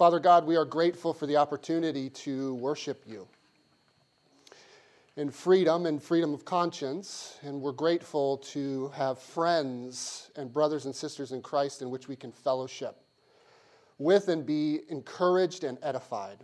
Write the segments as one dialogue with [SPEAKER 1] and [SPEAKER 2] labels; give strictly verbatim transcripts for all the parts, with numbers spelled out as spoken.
[SPEAKER 1] Father God, we are grateful for the opportunity to worship you in freedom and freedom of conscience, and we're grateful to have friends and brothers and sisters in Christ in which we can fellowship with and be encouraged and edified.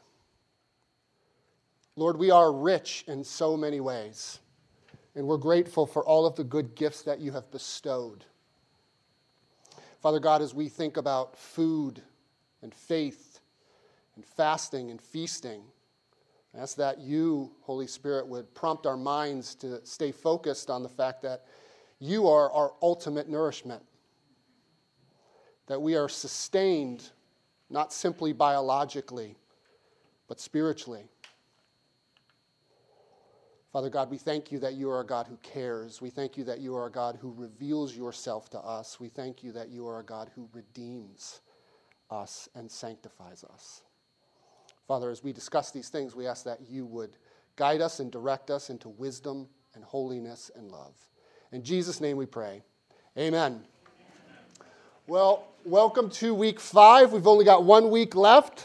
[SPEAKER 1] Lord, we are rich in so many ways, and we're grateful for all of the good gifts that you have bestowed. Father God, as we think about food and faith and fasting and feasting, I ask that you, Holy Spirit, would prompt our minds to stay focused on the fact that you are our ultimate nourishment, that we are sustained not simply biologically, but spiritually. Father God, we thank you that you are a God who cares. We thank you that you are a God who reveals yourself to us. We thank you that you are a God who redeems us and sanctifies us. Father, as we discuss these things, we ask that you would guide us and direct us into wisdom and holiness and love. In Jesus' name we pray. Amen. Amen. Well, welcome to week five. We've only got one week left.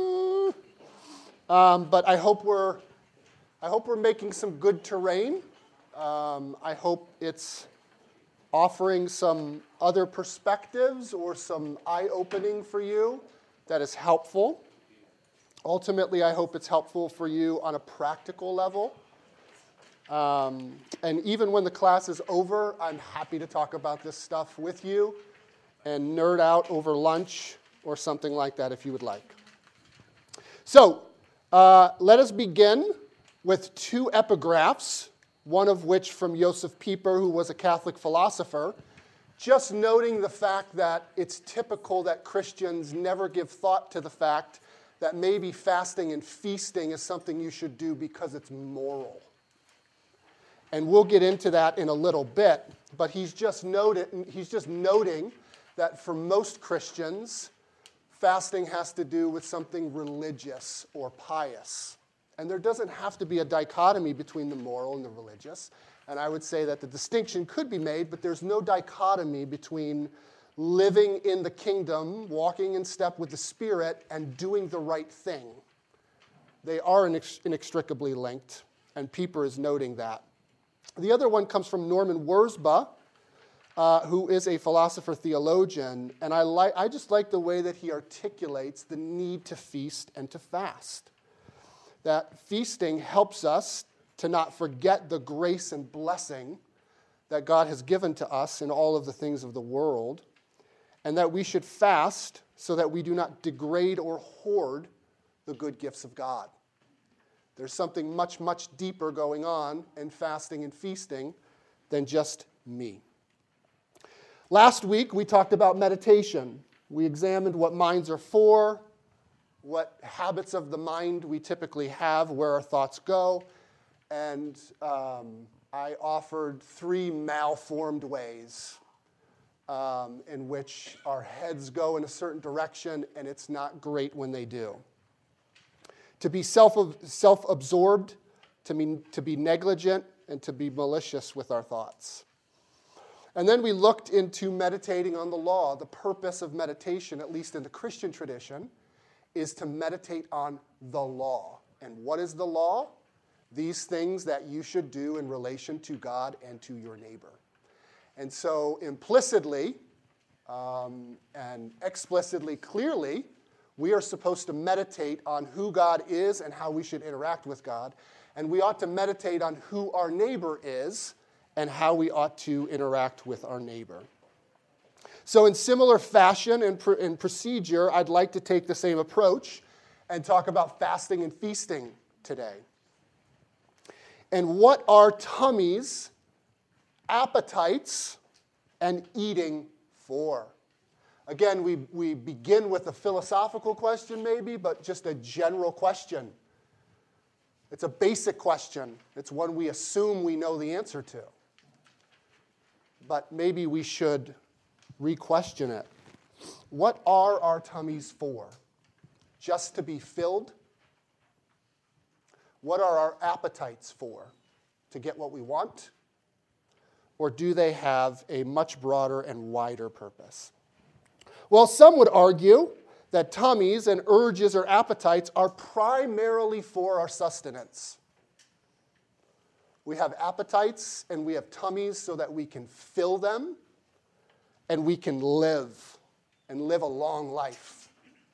[SPEAKER 1] Um, but I hope we're I hope we're making some good terrain. Um, I hope it's offering some other perspectives or some eye-opening for you that is helpful. Ultimately, I hope it's helpful for you on a practical level. Um, and even when the class is over, I'm happy to talk about this stuff with you and nerd out over lunch or something like that if you would like. So, uh, let us begin with two epigraphs, one of which from Josef Pieper, who was a Catholic philosopher, just noting the fact that it's typical that Christians never give thought to the fact that maybe fasting and feasting is something you should do because it's moral. And we'll get into that in a little bit, but he's just noted, he's just noting that for most Christians, fasting has to do with something religious or pious. And there doesn't have to be a dichotomy between the moral and the religious. And I would say that the distinction could be made, but there's no dichotomy between living in the kingdom, walking in step with the Spirit, and doing the right thing. They are inextricably linked, and Pieper is noting that. The other one comes from Norman Wurzba, uh, who is a philosopher theologian, and I, like, I just like the way that he articulates the need to feast and to fast. That feasting helps us to not forget the grace and blessing that God has given to us in all of the things of the world, and that we should fast so that we do not degrade or hoard the good gifts of God. There's something much, much deeper going on in fasting and feasting than just me. Last week, we talked about meditation. We examined what minds are for, what habits of the mind we typically have, where our thoughts go, and um, I offered three malformed ways um, in which our heads go in a certain direction, and it's not great when they do. To be self, self-absorbed, to be, to be negligent, and to be malicious with our thoughts. And then we looked into meditating on the law. The purpose of meditation, at least in the Christian tradition, is to meditate on the law. And what is the law? These things that you should do in relation to God and to your neighbor. And so implicitly um, and explicitly, clearly, we are supposed to meditate on who God is and how we should interact with God. And we ought to meditate on who our neighbor is and how we ought to interact with our neighbor. So in similar fashion and, pr- and procedure, I'd like to take the same approach and talk about fasting and feasting today. And what are tummies, appetites, and eating for? Again, we, we begin with a philosophical question maybe, but just a general question. It's a basic question. It's one we assume we know the answer to. But maybe we should re-question it. What are our tummies for? Just to be filled? What are our appetites for? To get what we want? Or do they have a much broader and wider purpose? Well, some would argue that tummies and urges or appetites are primarily for our sustenance. We have appetites and we have tummies so that we can fill them and we can live and live a long life.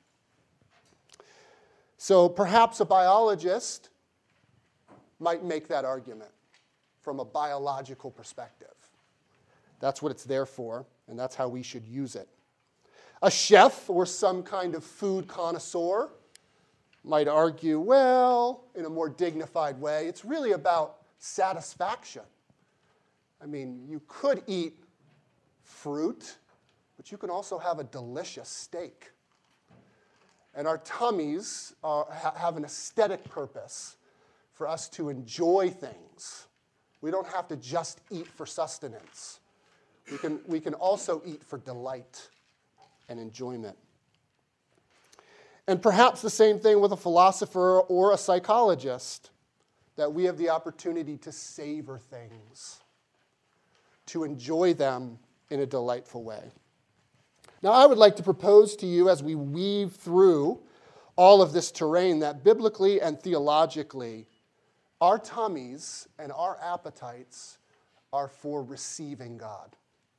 [SPEAKER 1] So perhaps a biologist might make that argument from a biological perspective. That's what it's there for, and that's how we should use it. A chef or some kind of food connoisseur might argue, well, in a more dignified way, it's really about satisfaction. I mean, you could eat fruit, but you can also have a delicious steak. And our tummies are, ha- have an aesthetic purpose for us to enjoy things. We don't have to just eat for sustenance. We can, we can also eat for delight and enjoyment. And perhaps the same thing with a philosopher or a psychologist, that we have the opportunity to savor things, to enjoy them in a delightful way. Now, I would like to propose to you as we weave through all of this terrain that biblically and theologically, our tummies and our appetites are for receiving God.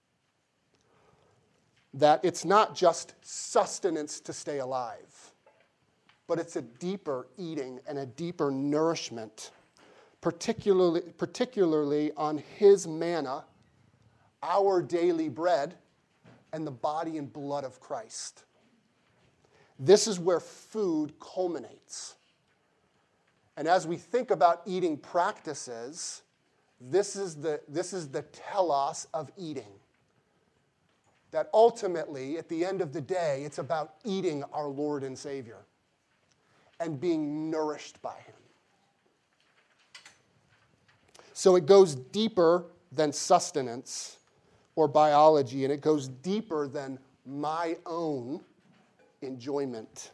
[SPEAKER 1] That it's not just sustenance to stay alive, but it's a deeper eating and a deeper nourishment, particularly, particularly on His manna, our daily bread, and the body and blood of Christ. This is where food culminates. And as we think about eating practices, this is the, this is the telos of eating. That ultimately, at the end of the day, it's about eating our Lord and Savior and being nourished by Him. So it goes deeper than sustenance or biology, and it goes deeper than my own enjoyment.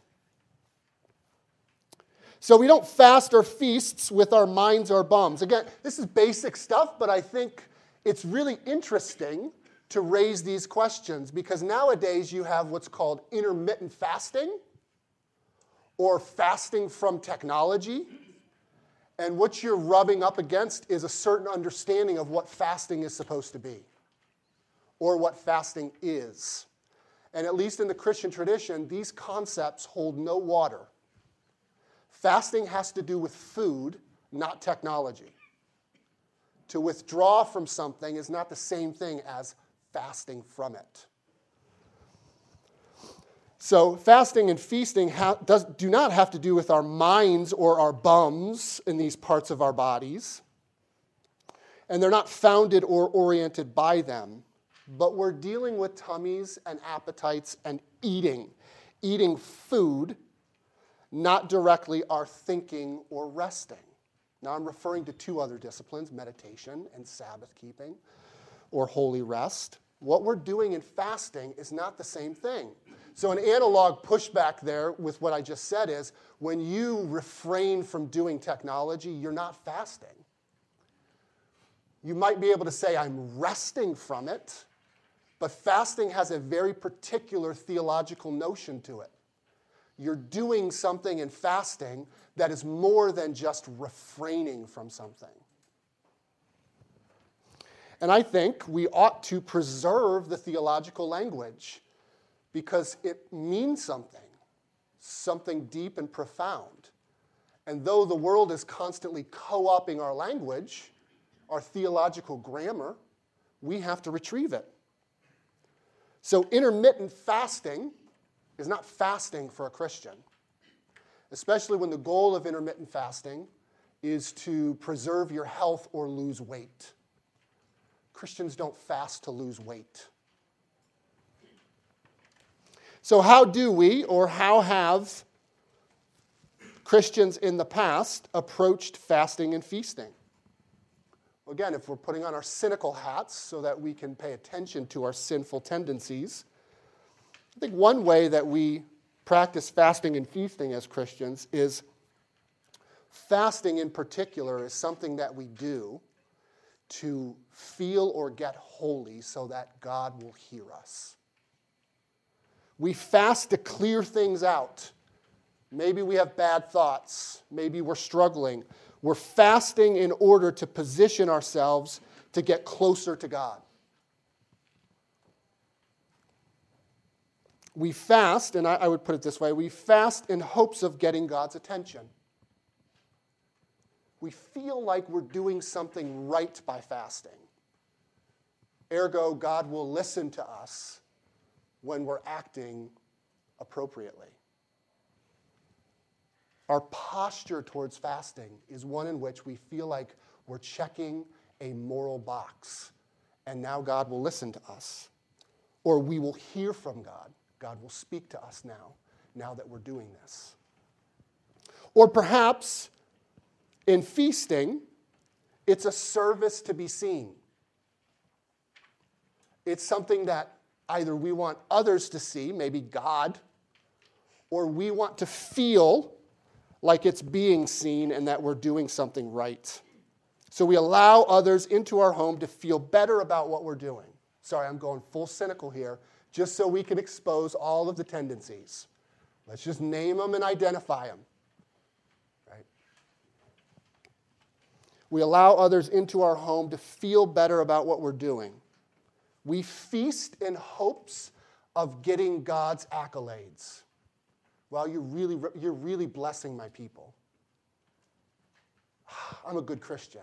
[SPEAKER 1] So we don't fast or feasts with our minds or bums. Again, this is basic stuff, but I think it's really interesting to raise these questions because nowadays you have what's called intermittent fasting or fasting from technology. And what you're rubbing up against is a certain understanding of what fasting is supposed to be or what fasting is. And at least in the Christian tradition, these concepts hold no water. Fasting has to do with food, not technology. To withdraw from something is not the same thing as fasting from it. So fasting and feasting ha- does, do not have to do with our minds or our bums in these parts of our bodies. And they're not founded or oriented by them. But we're dealing with tummies and appetites and eating. Eating food, not directly our thinking or resting. Now I'm referring to two other disciplines, meditation and Sabbath keeping or holy rest. What we're doing in fasting is not the same thing. So an analog pushback there with what I just said is when you refrain from doing technology, you're not fasting. You might be able to say, I'm resting from it, but fasting has a very particular theological notion to it. You're doing something in fasting that is more than just refraining from something. And I think we ought to preserve the theological language because it means something, something deep and profound. And though the world is constantly co-opting our language, our theological grammar, we have to retrieve it. So intermittent fasting is not fasting for a Christian, especially when the goal of intermittent fasting is to preserve your health or lose weight. Christians don't fast to lose weight. So how do we, or how have Christians in the past approached fasting and feasting? Again, if we're putting on our cynical hats so that we can pay attention to our sinful tendencies, I think one way that we practice fasting and feasting as Christians is fasting in particular is something that we do to feel or get holy so that God will hear us. We fast to clear things out. Maybe we have bad thoughts. Maybe we're struggling. We're fasting in order to position ourselves to get closer to God. We fast, and I, I would put it this way, we fast in hopes of getting God's attention. We feel like we're doing something right by fasting. Ergo, God will listen to us when we're acting appropriately. Our posture towards fasting is one in which we feel like we're checking a moral box, and now God will listen to us. Or we will hear from God. God will speak to us now, now that we're doing this. Or perhaps in feasting, it's a service to be seen. It's something that either we want others to see, maybe God, or we want to feel like it's being seen and that we're doing something right. So we allow others into our home to feel better about what we're doing. Sorry, I'm going full cynical here, just so we can expose all of the tendencies. Let's just name them and identify them. Right? We allow others into our home to feel better about what we're doing. We feast in hopes of getting God's accolades. Well, you're really, you're really blessing my people. I'm a good Christian.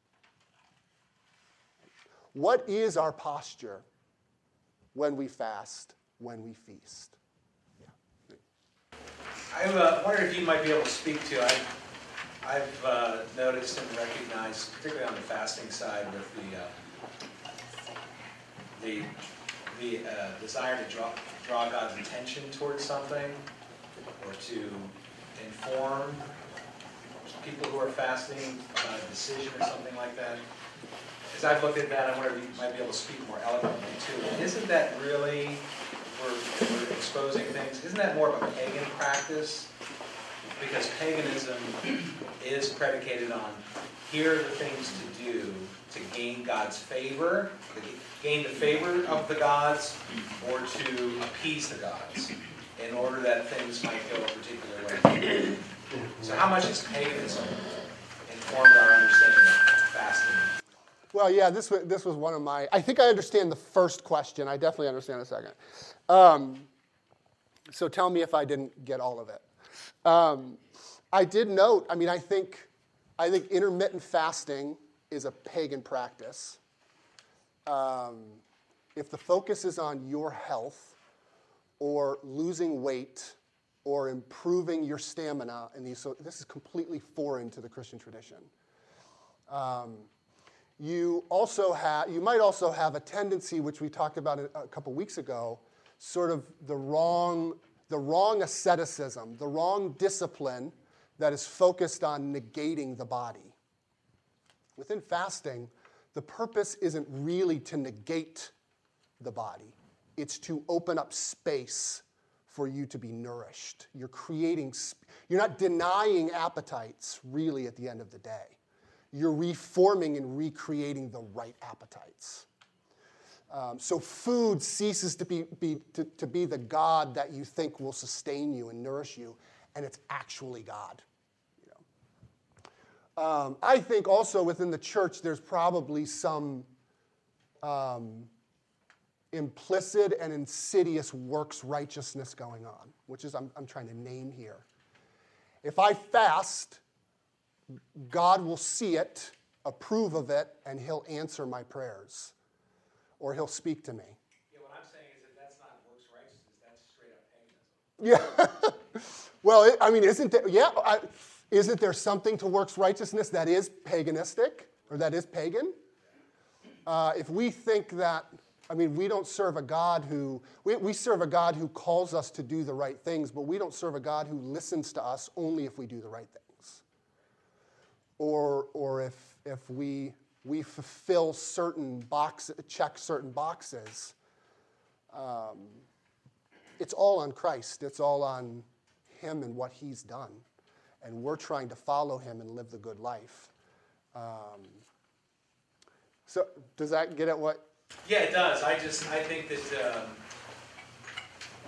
[SPEAKER 1] What is our posture when we fast, when we feast? Yeah.
[SPEAKER 2] I uh, wonder if you might be able to speak to, I've, I've uh, noticed and recognized, particularly on the fasting side, with the uh, the, the uh, desire to draw, draw God's attention towards something, or to inform people who are fasting about a decision or something like that. As I've looked at that, I wonder if you might be able to speak more eloquently to it. Isn't that really, we're, we're exposing things, isn't that more of a pagan practice? Because paganism is predicated on, here are the things to do to gain God's favor, to gain the favor of the gods, or to appease the gods, in order that things might go a particular way. So how much has paganism informed our understanding of fasting?
[SPEAKER 1] Well, yeah, this was, this was one of my, I think I understand the first question. I definitely understand the second. Um, so tell me if I didn't get all of it. Um, I did note, I mean, I think, I think intermittent fasting is a pagan practice. Um, if the focus is on your health or losing weight or improving your stamina, and these, so this is completely foreign to the Christian tradition. Um, You also have, you might also have a tendency, which we talked about a couple weeks ago, sort of the wrong, the wrong asceticism, the wrong discipline that is focused on negating the body. Within fasting, the purpose isn't really to negate the body. It's to open up space for you to be nourished. You're creating, you're not denying appetites, really, at the end of the day. You're reforming and recreating the right appetites. Um, so food ceases to be, be, to, to be the God that you think will sustain you and nourish you, and it's actually God. You know? um, I think also within the church there's probably some um, implicit and insidious works righteousness going on, which is I'm, I'm trying to name here. If I fast, God will see it, approve of it, and he'll answer my prayers. Or he'll speak to me.
[SPEAKER 2] Yeah, what I'm saying is that that's not works righteousness, that's straight up paganism.
[SPEAKER 1] Yeah. Well, it, I mean, isn't there, yeah, I, isn't there something to works righteousness that is paganistic, or that is pagan? Uh, if we think that, I mean, we don't serve a God who, we, we serve a God who calls us to do the right things, but we don't serve a God who listens to us only if we do the right things. Or, or if, if we, we fulfill certain boxes, check certain boxes. Um, it's all on Christ. It's all on him and what he's done. And we're trying to follow him and live the good life. Um, so does that get at what?
[SPEAKER 2] Yeah, it does. I just, I think that um,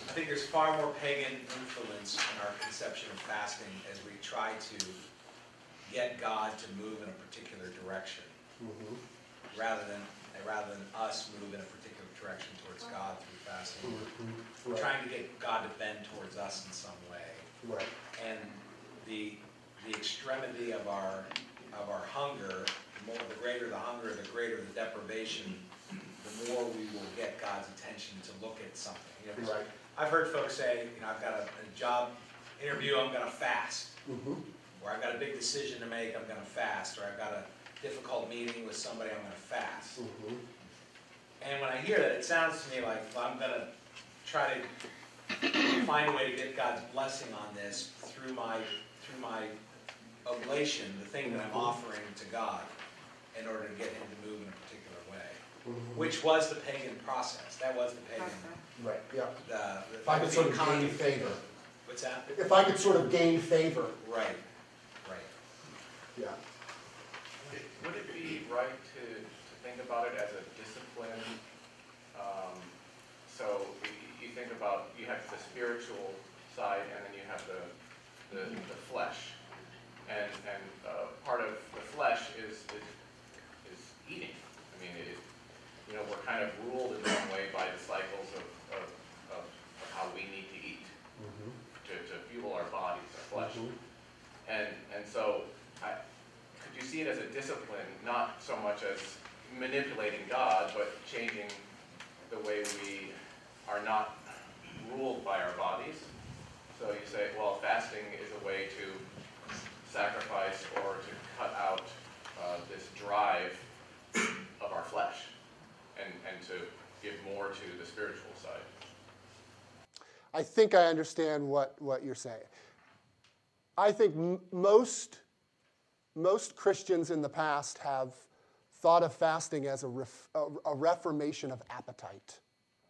[SPEAKER 2] I think there's far more pagan influence in our conception of fasting as we try to get God to move in a particular direction, mm-hmm. rather than rather than us move in a particular direction towards God through fasting. Mm-hmm. We're right. trying to get God to bend towards us in some way.
[SPEAKER 1] Right.
[SPEAKER 2] And the the extremity of our of our hunger, the more the greater the hunger, the greater the deprivation, the more we will get God's attention to look at something. You know,
[SPEAKER 1] right.
[SPEAKER 2] I've heard folks say, you know, I've got a, a job interview, I'm going to fast. Mm-hmm. Or I've got a big decision to make, I'm going to fast. Or I've got a difficult meeting with somebody, I'm going to fast. Mm-hmm. And when I hear that, it sounds to me like, well, I'm going to try to find a way to get God's blessing on this through my through my oblation, the thing that I'm offering to God, in order to get Him to move in a particular way. Mm-hmm. Which was the pagan process. That was the pagan.
[SPEAKER 1] Right, yeah.
[SPEAKER 2] The, the,
[SPEAKER 1] if I could sort of gain favor.
[SPEAKER 2] What's that?
[SPEAKER 1] If I could sort of gain favor.
[SPEAKER 2] Right, right.
[SPEAKER 1] Yeah.
[SPEAKER 3] It, would it be right to, to think about it as a discipline? Um, so you, you think about, you have the spiritual side and then you have the, the, the flesh. And, and uh, part of the flesh is, is, is eating. I mean, it, you know, we're kind of ruled in some way by the cycles of, of, of how we need to eat mm-hmm. to, to fuel our bodies, our flesh. Mm-hmm. And and so, I, could you see it as a discipline, not so much as manipulating God, but changing the way we are not ruled by our bodies? So you say, well, fasting is a way to sacrifice or to cut out uh, this drive of our flesh. And, and to give more to the spiritual side.
[SPEAKER 1] I think I understand what, what you're saying. I think m- most, most Christians in the past have thought of fasting as a, ref, a, a reformation of appetite.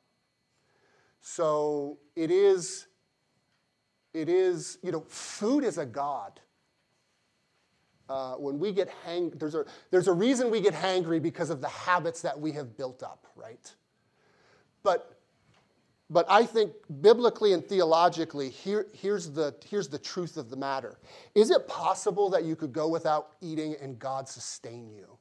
[SPEAKER 1] So it is, it is, you know, food is a god. Uh, when we get hang, there's a there's a reason we get hangry because of the habits that we have built up, right? But but I think biblically and theologically, here here's the here's the truth of the matter. Is it possible that you could go without eating and God sustain you?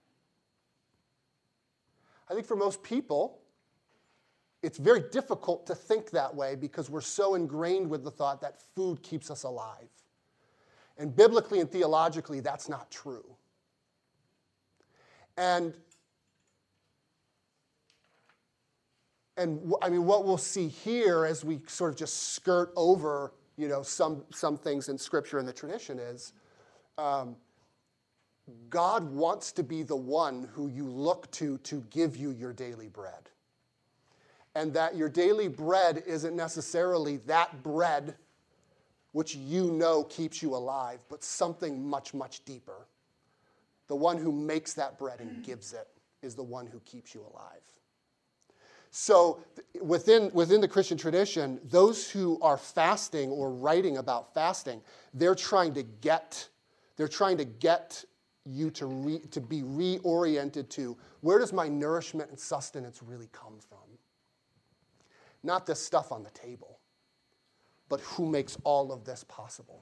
[SPEAKER 1] I think for most people, it's very difficult to think that way because we're so ingrained with the thought that food keeps us alive. And biblically and theologically, that's not true. And, and I mean, what we'll see here as we sort of just skirt over, you know, some, some things in Scripture and the tradition is, um, God wants to be the one who you look to to give you your daily bread. And that your daily bread isn't necessarily that bread which you know keeps you alive, but something much, much deeper. The one who makes that bread and gives it is the one who keeps you alive. So within, within the Christian tradition, those who are fasting or writing about fasting, they're trying to get, they're trying to get you to, re, to be reoriented to, where does my nourishment and sustenance really come from? Not this stuff on the table, but who makes all of this possible?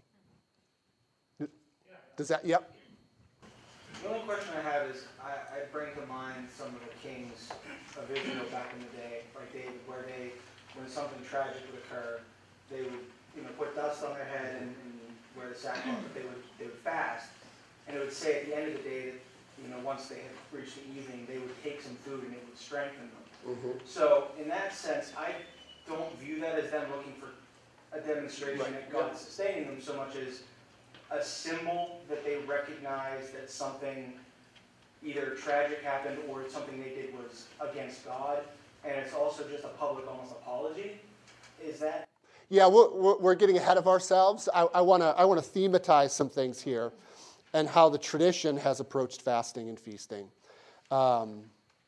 [SPEAKER 1] Does that, yep?
[SPEAKER 4] The only question I have is, I, I bring to mind some of the kings of Israel back in the day, like David, where they, when something tragic would occur, they would, you know, put dust on their head and, and wear the sackcloth, but they would, they would fast. And it would say at the end of the day that, you know, once they had reached the evening, they would take some food and it would strengthen them. Mm-hmm. So in that sense, I don't view that as them looking for a demonstration right. that God is sustaining them so much as a symbol that they recognize that something either tragic happened or something they did was against God, and it's also just a public almost apology. Is that?
[SPEAKER 1] Yeah, we're, we're getting ahead of ourselves. I, I want to I want to thematize some things here and how the tradition has approached fasting and feasting. Um,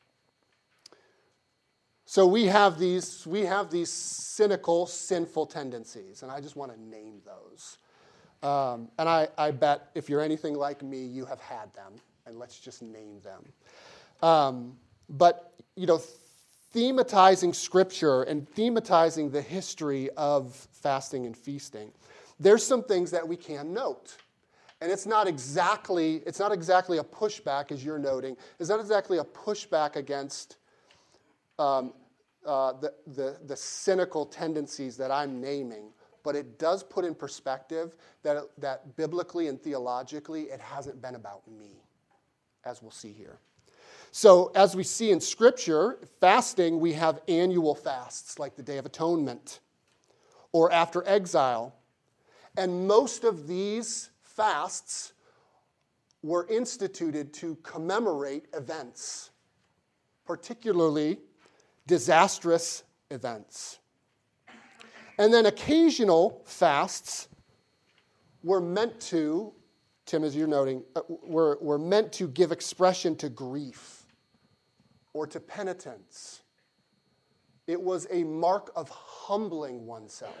[SPEAKER 1] So we have these we have these cynical, sinful tendencies, and I just want to name those. Um, and I, I bet if you're anything like me, you have had them, and let's just name them. Um, but you know, thematizing Scripture and thematizing the history of fasting and feasting, there's some things that we can note. And it's not exactly, it's not exactly a pushback, as you're noting. It's not exactly a pushback against um, uh, the, the, the cynical tendencies that I'm naming. But it does put in perspective that, that biblically and theologically, it hasn't been about me, as we'll see here. So as we see in Scripture, fasting, we have annual fasts, like the Day of Atonement, or after exile. And most of these fasts were instituted to commemorate events, particularly disastrous events. And then occasional fasts were meant to, Tim, as you're noting, uh, were, were meant to give expression to grief or to penitence. It was a mark of humbling oneself.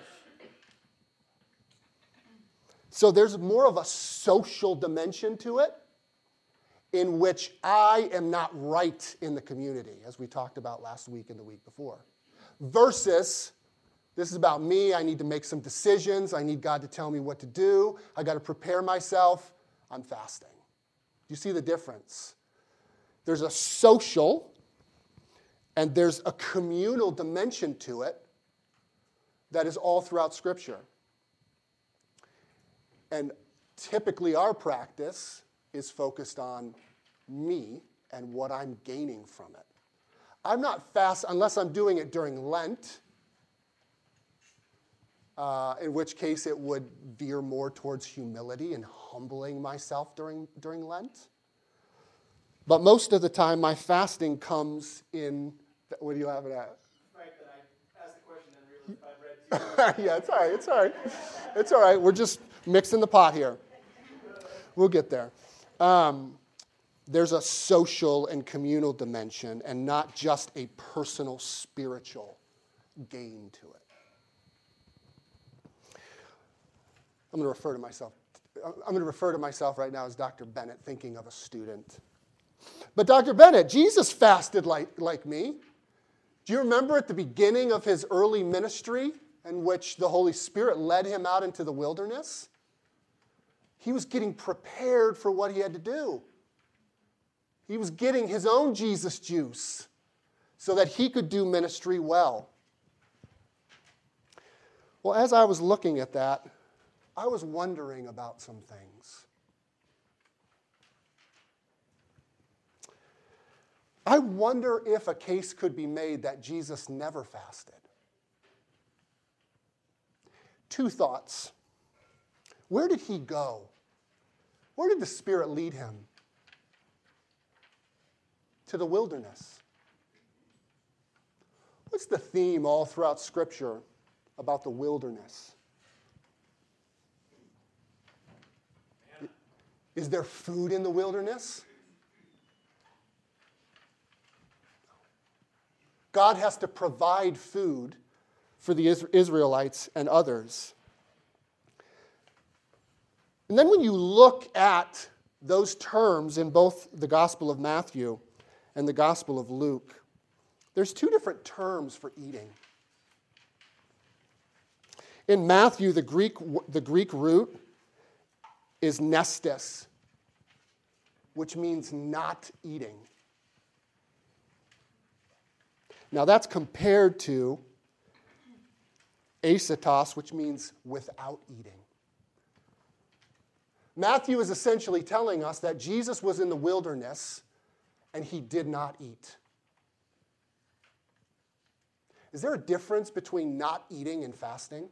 [SPEAKER 1] So there's more of a social dimension to it, in which I am not right in the community, as we talked about last week and the week before, versus this is about me. I need to make some decisions. I need God to tell me what to do. I got to prepare myself. I'm fasting. Do you see the difference? There's a social and there's a communal dimension to it that is all throughout Scripture. And typically our practice is focused on me and what I'm gaining from it. I'm not fast unless I'm doing it during Lent, uh, in which case it would veer more towards humility and humbling myself during, during Lent. But most of the time, my fasting comes in, what do you have it at?
[SPEAKER 4] Right, that I asked the question and realized I read too.
[SPEAKER 1] Yeah, it's all right, it's all right. It's all right, we're just mixing the pot here. We'll get there. Um, there's a social and communal dimension and not just a personal spiritual gain to it. I'm going to refer to myself. I'm going to refer to myself right now as Doctor Bennett, thinking of a student. But Doctor Bennett, Jesus fasted like, like me. Do you remember at the beginning of his early ministry in which the Holy Spirit led him out into the wilderness? He was getting prepared for what he had to do. He was getting his own Jesus juice so that he could do ministry well. Well, as I was looking at that, I was wondering about some things. I wonder if a case could be made that Jesus never fasted. Two thoughts. Where did he go? Where did the Spirit lead him? To the wilderness. What's the theme all throughout Scripture about the wilderness? Is there food in the wilderness? God has to provide food for the Israelites and others. And then when you look at those terms in both the Gospel of Matthew and the Gospel of Luke, there's two different terms for eating. In Matthew, the Greek, the Greek root is nestes, which means not eating. Now that's compared to asetos, which means without eating. Matthew is essentially telling us that Jesus was in the wilderness and he did not eat. Is there a difference between not eating and fasting?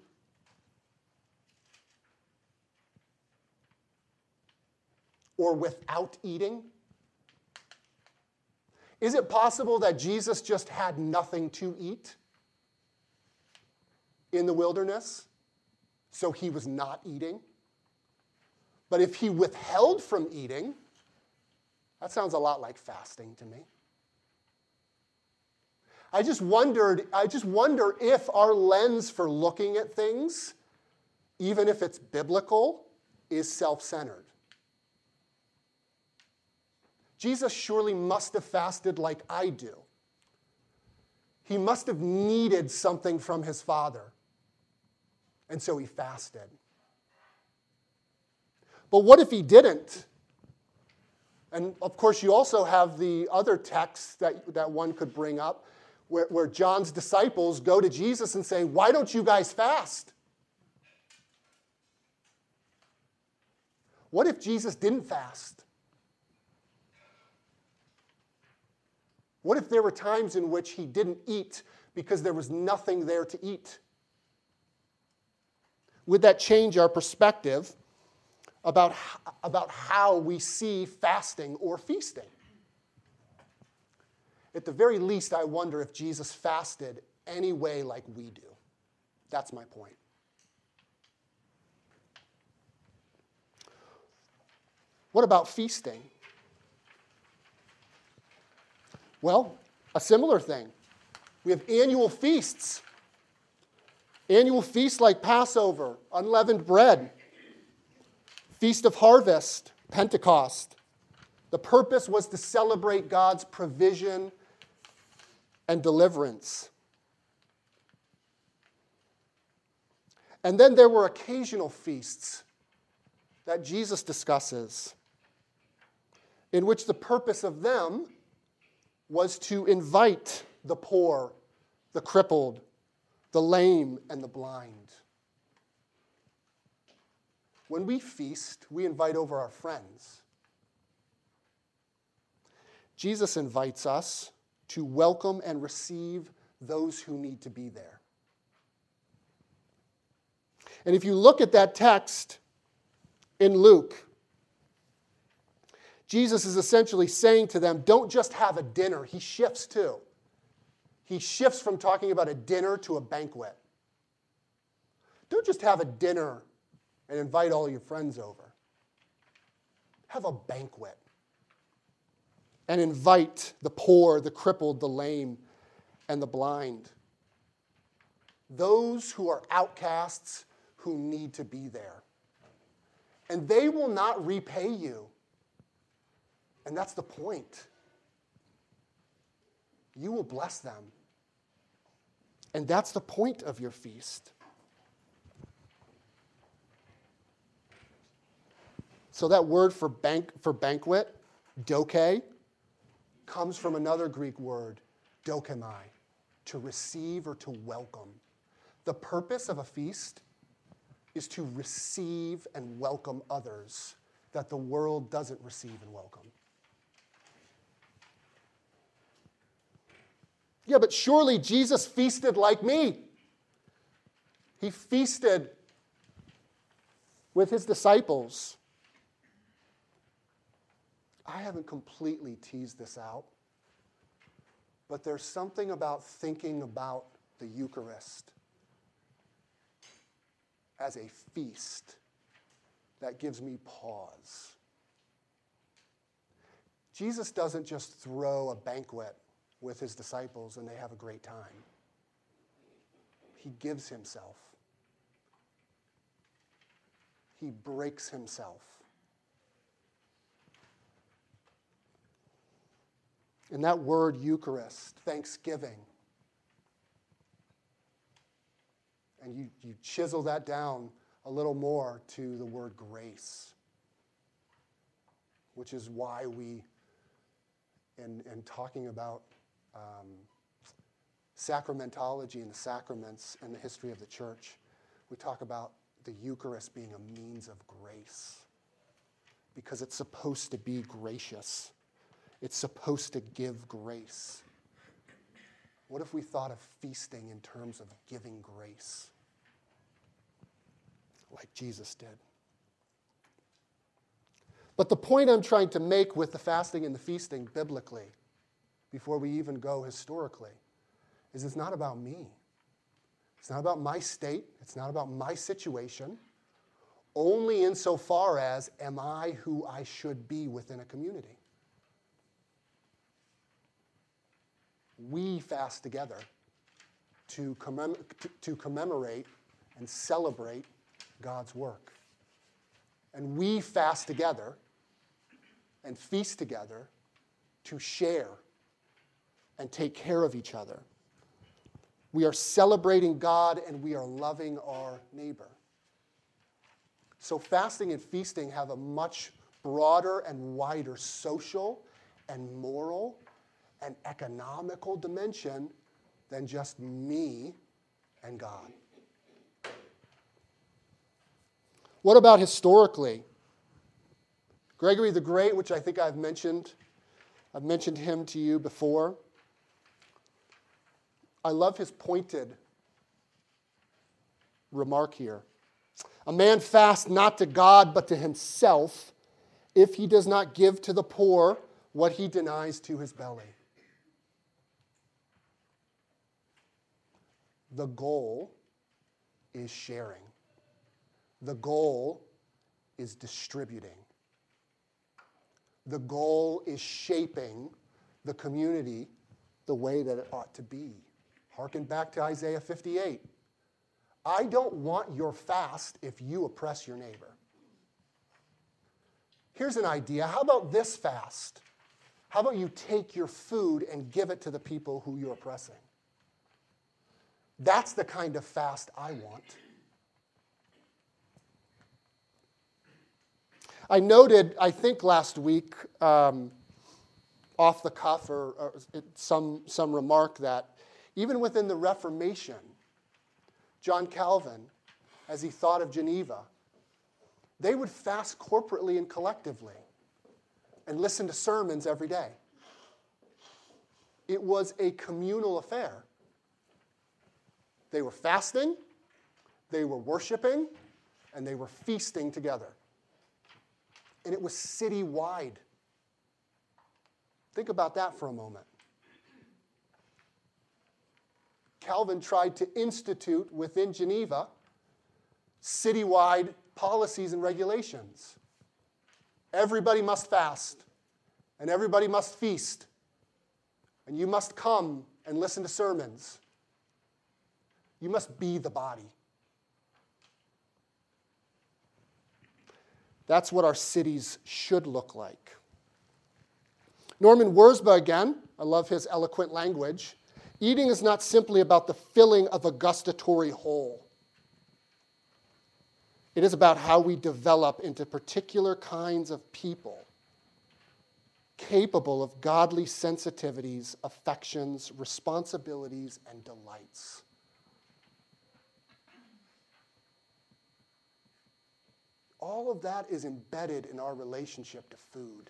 [SPEAKER 1] Or without eating? Is it possible that Jesus just had nothing to eat in the wilderness, so he was not eating? But if he withheld from eating, that sounds a lot like fasting to me. I just wondered, I just wonder if our lens for looking at things, even if it's biblical, is self-centered. Jesus surely must have fasted like I do. He must have needed something from his Father. And so he fasted. But what if he didn't? And of course, you also have the other texts that, that one could bring up where, where John's disciples go to Jesus and say, why don't you guys fast? What if Jesus didn't fast? What if there were times in which he didn't eat because there was nothing there to eat? Would that change our perspective about, about how we see fasting or feasting? At the very least, I wonder if Jesus fasted any way like we do. That's my point. What about feasting? Well, a similar thing. We have annual feasts. Annual feasts like Passover, unleavened bread, Feast of Harvest, Pentecost. The purpose was to celebrate God's provision and deliverance. And then there were occasional feasts that Jesus discusses, in which the purpose of them was to invite the poor, the crippled, the lame, and the blind. When we feast, we invite over our friends. Jesus invites us to welcome and receive those who need to be there. And if you look at that text in Luke, Jesus is essentially saying to them, don't just have a dinner. He shifts too. He shifts from talking about a dinner to a banquet. Don't just have a dinner and invite all your friends over. Have a banquet and invite the poor, the crippled, the lame, and the blind. Those who are outcasts who need to be there. And they will not repay you. And that's the point. You will bless them. And that's the point of your feast. So that word for bank for banquet, doke, comes from another Greek word, dokemai, to receive or to welcome. The purpose of a feast is to receive and welcome others that the world doesn't receive and welcome. Yeah, but surely Jesus feasted like me. He feasted with his disciples. I haven't completely teased this out, but there's something about thinking about the Eucharist as a feast that gives me pause. Jesus doesn't just throw a banquet with his disciples and they have a great time. He gives himself. He breaks himself. And that word Eucharist, thanksgiving, and you, you chisel that down a little more to the word grace, which is why we, in, in talking about um, sacramentology and the sacraments and the history of the church, we talk about the Eucharist being a means of grace, because it's supposed to be gracious. It's supposed to give grace. What if we thought of feasting in terms of giving grace, like Jesus did? But the point I'm trying to make with the fasting and the feasting biblically, before we even go historically, is it's not about me. It's not about my state. It's not about my situation. Only insofar as, am I who I should be within a community? We fast together to, commem- to commemorate and celebrate God's work. And we fast together and feast together to share and take care of each other. We are celebrating God and we are loving our neighbor. So fasting and feasting have a much broader and wider social and moral and economical dimension than just me and God. What about historically? Gregory the Great, which I think I've mentioned, I've mentioned him to you before. I love his pointed remark here. A man fasts not to God but to himself if he does not give to the poor what he denies to his belly. The goal is sharing. The goal is distributing. The goal is shaping the community the way that it ought to be. Harken back to Isaiah fifty-eight. I don't want your fast if you oppress your neighbor. Here's an idea. How about this fast? How about you take your food and give it to the people who you're oppressing? That's the kind of fast I want. I noted, I think last week, um, off the cuff, or, or some, some remark that even within the Reformation, John Calvin, as he thought of Geneva, they would fast corporately and collectively and listen to sermons every day. It was a communal affair. They were fasting, they were worshiping, and they were feasting together. And it was citywide. Think about that for a moment. Calvin tried to institute within Geneva citywide policies and regulations. Everybody must fast, and everybody must feast, and you must come and listen to sermons. You must be the body. That's what our cities should look like. Norman Wurzba again, I love his eloquent language. Eating is not simply about the filling of a gustatory hole. It is about how we develop into particular kinds of people capable of godly sensitivities, affections, responsibilities, and delights. All of that is embedded in our relationship to food.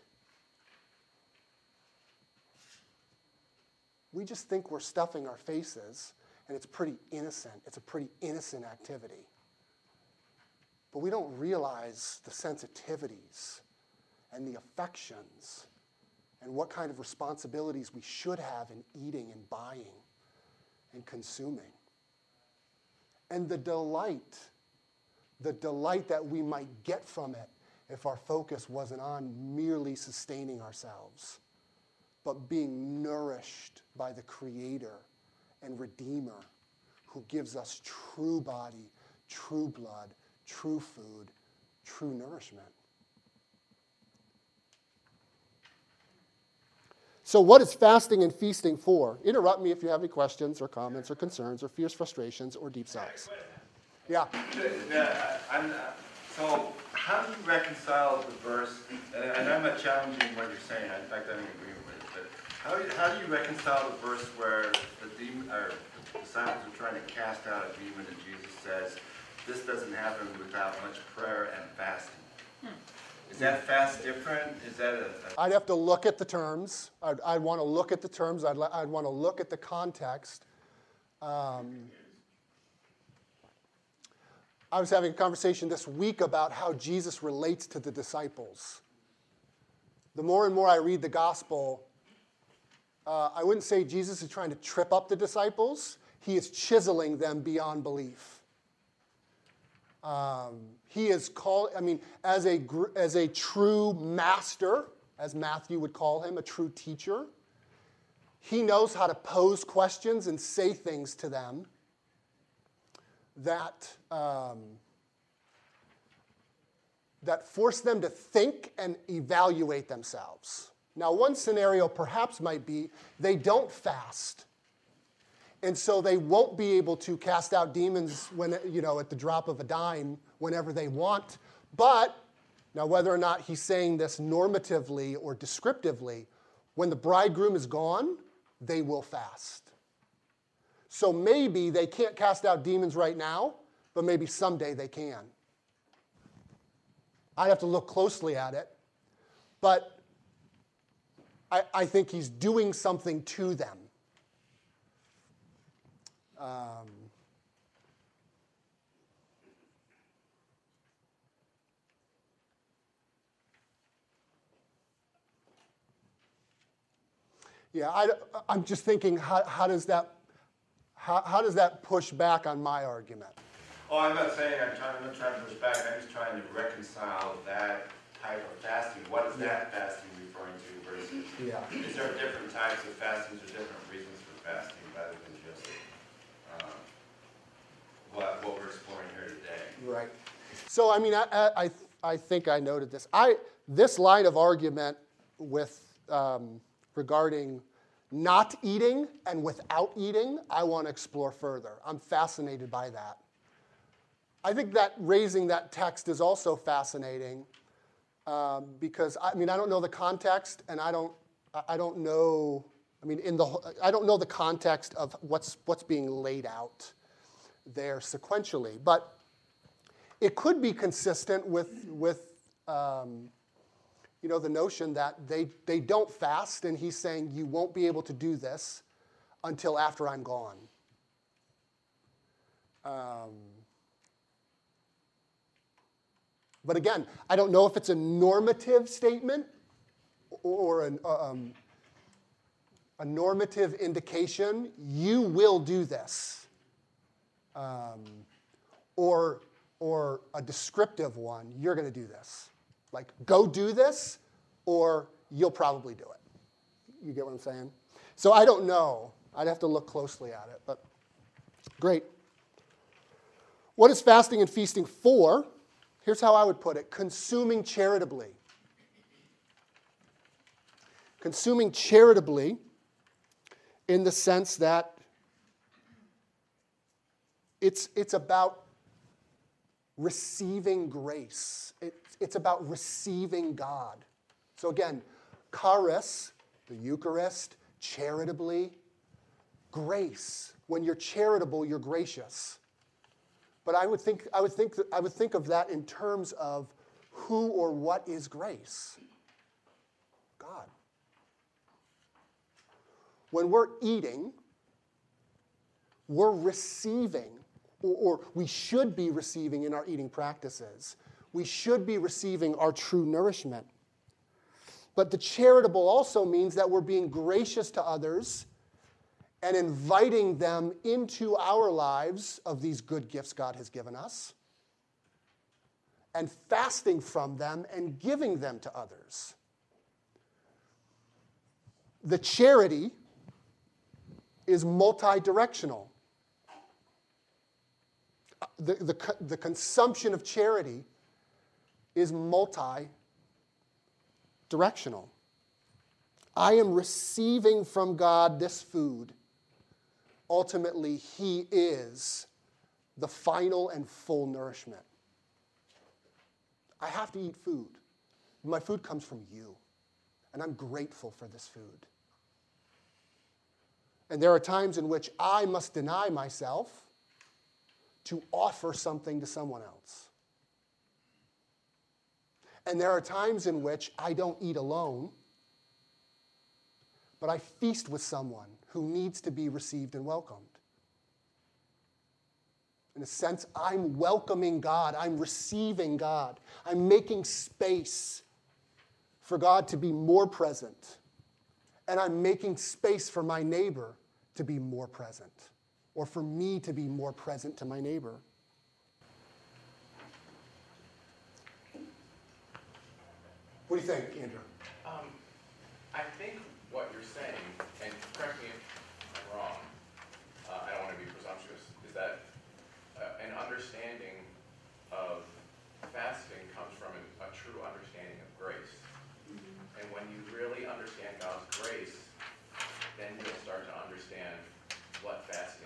[SPEAKER 1] We just think we're stuffing our faces, and it's pretty innocent. It's a pretty innocent activity. But we don't realize the sensitivities and the affections and what kind of responsibilities we should have in eating and buying and consuming. And the delight, the delight that we might get from it if our focus wasn't on merely sustaining ourselves, but being nourished by the Creator and Redeemer who gives us true body, true blood, true food, true nourishment. So what is fasting and feasting for? Interrupt me if you have any questions or comments or concerns or fierce frustrations or deep sighs. Yeah.
[SPEAKER 5] The, the, I'm, uh, so how do you reconcile the verse, and, and I'm not challenging what you're saying, in fact I'm agreeing with it, but how, how do you reconcile the verse where the, demon, or the disciples are trying to cast out a demon and Jesus says, this doesn't happen without much prayer and fasting? Hmm. Is that fast different? Is that a, a...
[SPEAKER 1] I'd have to look at the terms. I'd, I'd want to look at the terms. I'd, I'd want to look at the context. Um, I was having a conversation this week about how Jesus relates to the disciples. The more and more I read the gospel, uh, I wouldn't say Jesus is trying to trip up the disciples. He is chiseling them beyond belief. Um, he is called, I mean, as a, as a true master, as Matthew would call him, a true teacher, he knows how to pose questions and say things to them that, um, that force them to think and evaluate themselves. Now, one scenario perhaps might be they don't fast, And so they won't be able to cast out demons when, you know, at the drop of a dime whenever they want. But now whether or not he's saying this normatively or descriptively, when the bridegroom is gone, they will fast. So maybe they can't cast out demons right now, but maybe someday they can. I'd have to look closely at it. But I, I think he's doing something to them. Um, yeah, I, I'm just thinking, how, how does that how, how does that push back on my argument?
[SPEAKER 5] Oh, I'm not saying I'm trying, I'm not trying to push back, I'm just trying to reconcile that type of fasting. What is that fasting referring to versus,
[SPEAKER 1] Yeah.
[SPEAKER 5] is there different types of fastings or different reasons for fasting rather than just um, what, what we're exploring here today?
[SPEAKER 1] Right. So, I mean, I, I, I think I noted this. I, this line of argument with um, regarding not eating and without eating, I want to explore further. I'm fascinated by that. I think that raising that text is also fascinating um, because, I mean, I don't know the context, and I don't, I don't know, I mean, in the, I don't know the context of what's, what's being laid out there sequentially, but it could be consistent with, with um, you know, the notion that they, they don't fast, and he's saying you won't be able to do this until after I'm gone. Um, but again, I don't know if it's a normative statement or an, um, a normative indication, you will do this, um, or, or a descriptive one, you're going to do this. Like, go do this, or you'll probably do it. You get what I'm saying? So I don't know. I'd have to look closely at it, but great. What is fasting and feasting for? Here's how I would put it. Consuming charitably. Consuming charitably in the sense that it's, it's about receiving grace. It, it's about receiving God. So again, charis, the Eucharist, charitably, grace. When you're charitable, you're gracious. But I would think I would think that, I would think of that in terms of who or what is grace? God. When we're eating, we're receiving, or, or we should be receiving in our eating practices. We should be receiving our true nourishment. But the charitable also means that we're being gracious to others and inviting them into our lives of these good gifts God has given us, and fasting from them and giving them to others. The charity is multi-directional. The, the, the consumption of charity is multi-directional. I am receiving from God this food. Ultimately, He is the final and full nourishment. I have to eat food. My food comes from you, and I'm grateful for this food. And there are times in which I must deny myself to offer something to someone else. And there are times in which I don't eat alone, but I feast with someone who needs to be received and welcomed. In a sense, I'm welcoming God. I'm receiving God. I'm making space for God to be more present. And I'm making space for my neighbor to be more present, or for me to be more present to my neighbor. What do you think, Andrew?
[SPEAKER 3] Um, I think what you're saying, and correct me if I'm wrong, uh, I don't want to be presumptuous, is that uh, an understanding of fasting comes from a, a true understanding of grace. Mm-hmm. And when you really understand God's grace, then you'll start to understand what fasting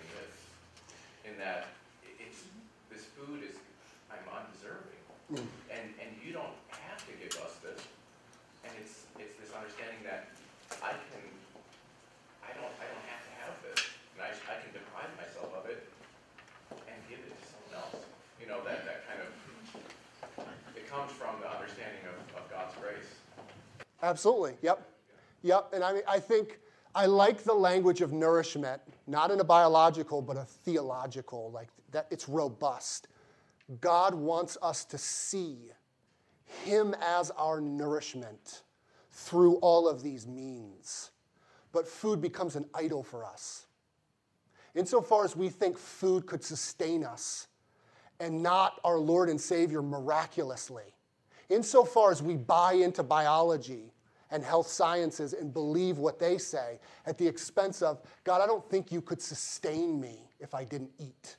[SPEAKER 1] Absolutely. Yep. Yep. And I mean, I think I like the language of nourishment, not in a biological, but a theological, like that it's robust. God wants us to see him as our nourishment through all of these means. But food becomes an idol for us. Insofar as we think food could sustain us and not our Lord and Savior miraculously, insofar as we buy into biology and health sciences and believe what they say at the expense of, God, I don't think you could sustain me if I didn't eat.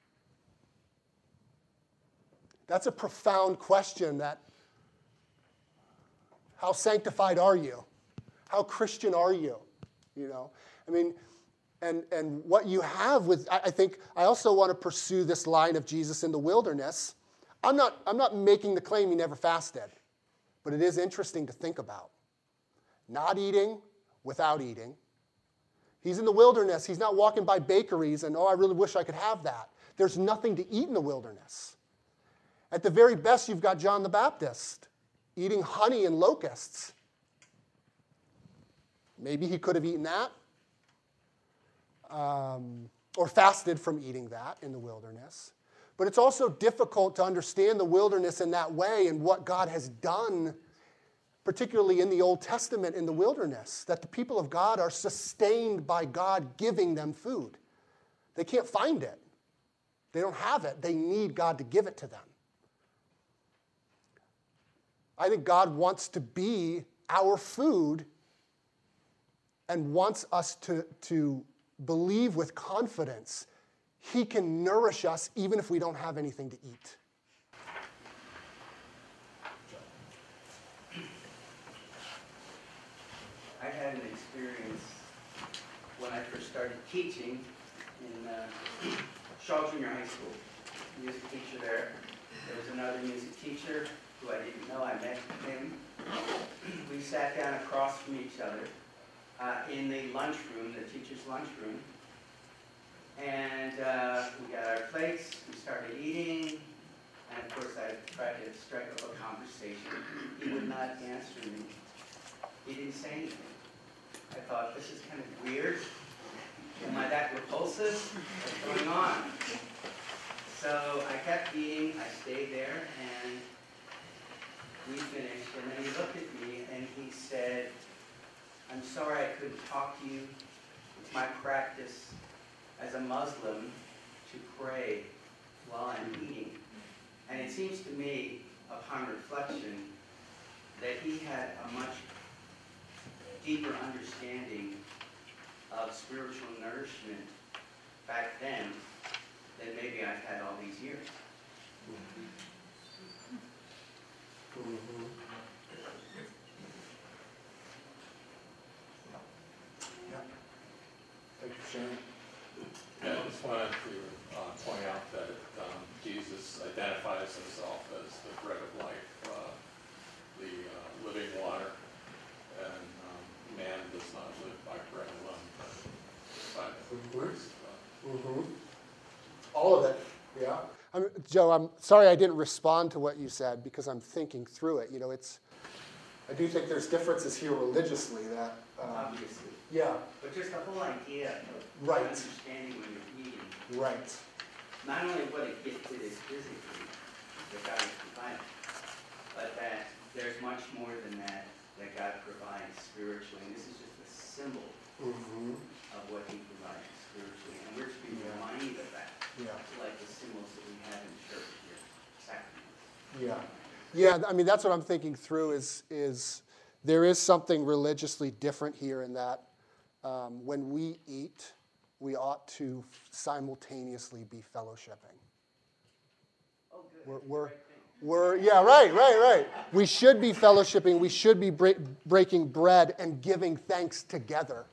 [SPEAKER 1] That's a profound question. That how sanctified are you? How Christian are you? You know, I mean, and and what you have with, I, I think, I also want to pursue this line of Jesus in the wilderness. I'm not, I'm not making the claim he never fasted, but it is interesting to think about. Not eating without eating. He's in the wilderness. He's not walking by bakeries and, oh, I really wish I could have that. There's nothing to eat in the wilderness. At the very best, you've got John the Baptist eating honey and locusts. Maybe he could have eaten that, um, or fasted from eating that in the wilderness. But it's also difficult to understand the wilderness in that way and what God has done, particularly in the Old Testament in the wilderness, that the people of God are sustained by God giving them food. They can't find it. They don't have it. They need God to give it to them. I think God wants to be our food and wants us to, to believe with confidence he can nourish us even if we don't have anything to eat.
[SPEAKER 6] I had an experience when I first started teaching in uh, Shaw Junior High School. Music teacher there. There was another music teacher who I didn't know. I met him. We sat down across from each other uh, in the lunchroom, the teacher's lunchroom. And uh, we got our plates, we started eating, and of course I tried to strike up a conversation. He would not answer me. He didn't say anything. I thought, this is kind of weird. Am I that repulsive? What's going on? So I kept eating, I stayed there, and we finished. And then he looked at me and he said, I'm sorry I couldn't talk to you. It's my practice as a Muslim to pray while I'm eating. And it seems to me, upon reflection, that he had a much deeper understanding of spiritual nourishment back then than maybe I've had all these years.
[SPEAKER 1] Mm-hmm. Yeah. Thank you for sharing.
[SPEAKER 7] Yeah, I just wanted to uh, point out that um, Jesus identifies himself as the bread of life, uh, the uh, living water, and um, man does not live by bread alone, but by the words of God.
[SPEAKER 1] Mm-hmm. All of it, yeah. I'm, Joe, I'm sorry I didn't respond to what you said because I'm thinking through it. You know, it's, I do think there's differences here religiously that, um,
[SPEAKER 6] Obviously.
[SPEAKER 1] yeah,
[SPEAKER 6] But just the whole idea of
[SPEAKER 1] Right.
[SPEAKER 6] understanding when you're eating,
[SPEAKER 1] right.
[SPEAKER 6] not only what a gift it is physically, that God has provided, but that there's much more than that that God provides spiritually. And this is just a symbol
[SPEAKER 1] Mm-hmm.
[SPEAKER 6] of what he provides spiritually. And we're to be reminded of that,
[SPEAKER 1] Yeah,
[SPEAKER 6] like the symbols that we have in church here, sacraments.
[SPEAKER 1] yeah. Yeah, I mean, that's what I'm thinking through is, is there is something religiously different here in that um, when we eat, we ought to simultaneously be fellowshipping.
[SPEAKER 6] Oh, good.
[SPEAKER 1] We're,
[SPEAKER 6] That's the
[SPEAKER 1] we're,
[SPEAKER 6] right thing.
[SPEAKER 1] we're, yeah, right, right, right. We should be fellowshipping. We should be break, breaking bread and giving thanks together.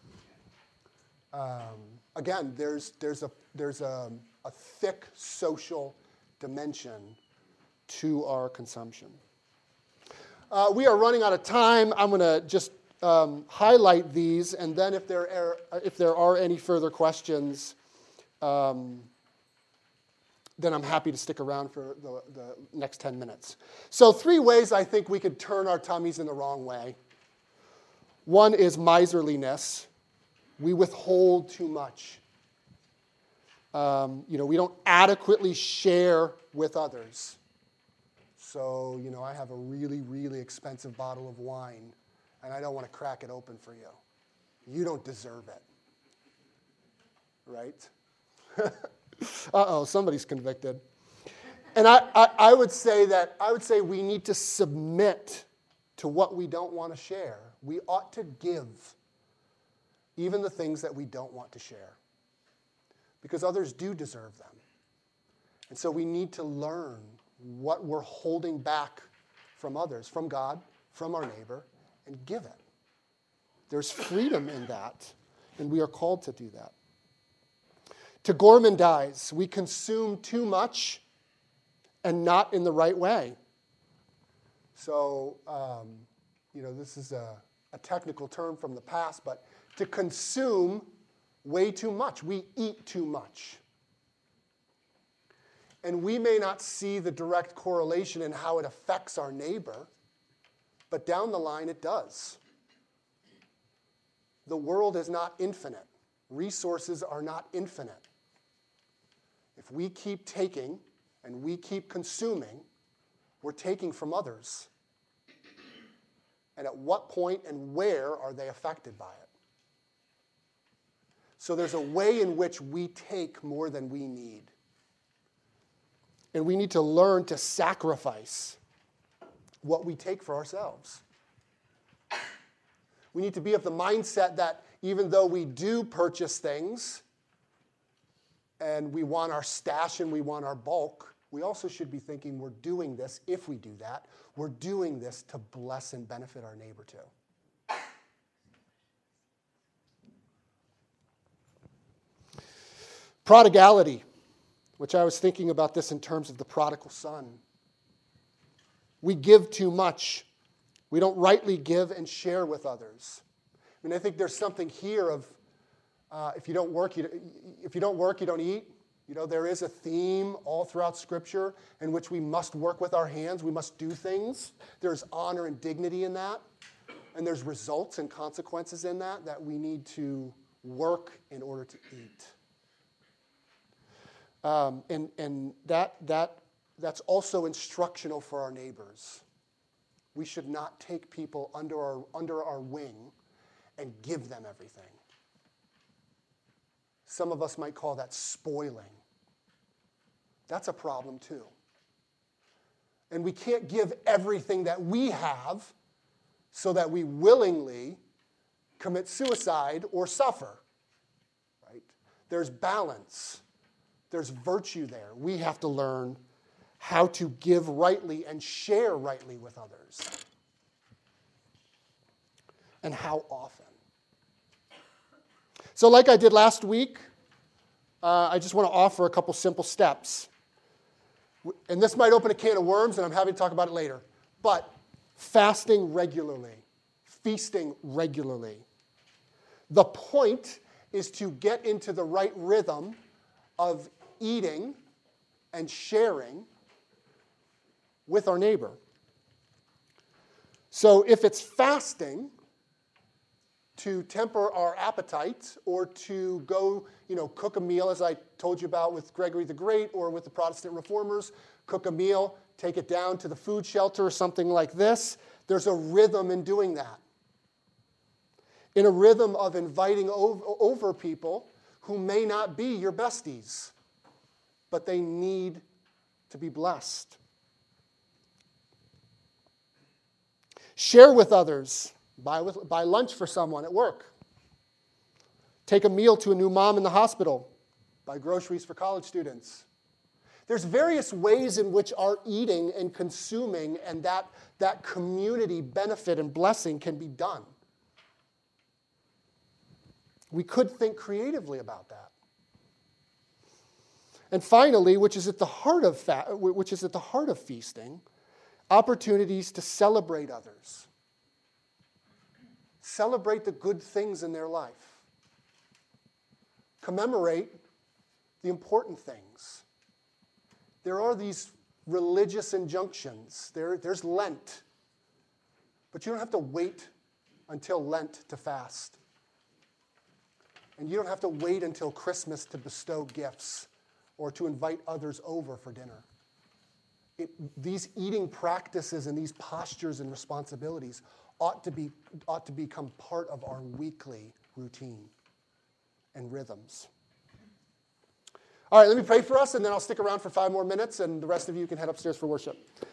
[SPEAKER 1] Um, again, there's, there's, a, there's a, a thick social dimension to our consumption. Uh, we are running out of time. I'm going to just um, highlight these, and then if there are, if there are any further questions, um, then I'm happy to stick around for the, the next ten minutes. So three ways I think we could turn our tummies in the wrong way. One is miserliness. We withhold too much. Um, you know, we don't adequately share with others. So, you know, I have a really, really expensive bottle of wine, and I don't want to crack it open for you. You don't deserve it. Right? Uh-oh, somebody's convicted. And I, I, I would say that, I would say we need to submit to what we don't want to share. We ought to give even the things that we don't want to share, because others do deserve them. And so we need to learn what we're holding back from others, from God, from our neighbor, and give it. There's freedom in that, and we are called to do that. To gourmandize, we consume too much and not in the right way. So, um, you know, this is a, a technical term from the past, but to consume way too much. We eat too much. And we may not see the direct correlation in how it affects our neighbor, but down the line it does. The world is not infinite. Resources are not infinite. If we keep taking and we keep consuming, we're taking from others. And at what point and where are they affected by it? So there's a way in which we take more than we need. And we need to learn to sacrifice what we take for ourselves. We need to be of the mindset that even though we do purchase things and we want our stash and we want our bulk, we also should be thinking we're doing this, if we do that, we're doing this to bless and benefit our neighbor too. Prodigality, which I was thinking about this in terms of the prodigal son. We give too much. We don't rightly give and share with others. I mean, I think there's something here of uh, if you don't work, you, if you don't work, you don't eat. You know, there is a theme all throughout Scripture in which we must work with our hands. We must do things. There's honor and dignity in that. And there's results and consequences in that that we need to work in order to eat. Um, and and that that that's also instructional for our neighbors. We should not take people under our under our wing and give them everything. Some of us might call that spoiling. That's a problem too. And we can't give everything that we have so that we willingly commit suicide or suffer. Right? There's balance. There's virtue there. We have to learn how to give rightly and share rightly with others. And how often. So like I did last week, uh, I just want to offer a couple simple steps. And this might open a can of worms, and I'm happy to talk about it later. But fasting regularly, feasting regularly. The point is to get into the right rhythm of eating and sharing with our neighbor. So if it's fasting to temper our appetite or to go, you know, cook a meal, as I told you about with Gregory the Great or with the Protestant Reformers, cook a meal, take it down to the food shelter or something like this, there's a rhythm in doing that. In a rhythm of inviting over, over people who may not be your besties, but they need to be blessed. Share with others. Buy, with, buy lunch for someone at work. Take a meal to a new mom in the hospital. Buy groceries for college students. There's various ways in which our eating and consuming and that, that community benefit and blessing can be done. We could think creatively about that. And finally, which is at the heart of fa- which is at the heart of feasting, opportunities to celebrate others. Celebrate the good things in their life. Commemorate the important things. there are these religious injunctions. There, there's Lent. But you don't have to wait until Lent to fast. And you don't have to wait until Christmas to bestow gifts or to invite others over for dinner. It, these eating practices and these postures and responsibilities ought to be, ought to become part of our weekly routine and rhythms. All right, let me pray for us, and then I'll stick around for five more minutes, and the rest of you can head upstairs for worship.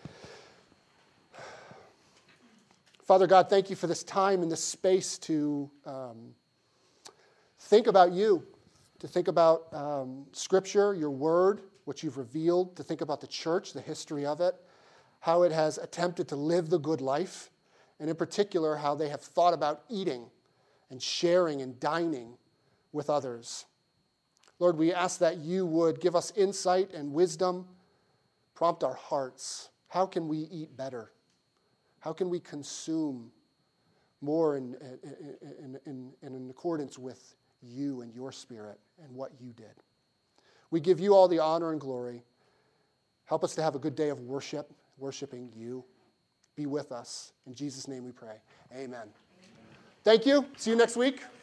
[SPEAKER 1] Father God, thank you for this time and this space to um, think about you, to think about um, Scripture, your word, what you've revealed, to think about the church, the history of it, how it has attempted to live the good life, and in particular, how they have thought about eating and sharing and dining with others. Lord, we ask that you would give us insight and wisdom, prompt our hearts. How can we eat better? How can we consume more in, in, in, in, in accordance with you and your Spirit and what you did? We give you all the honor and glory. Help us to have a good day of worship, worshiping you. Be with us. In Jesus' name we pray. Amen. Thank you. See you next week.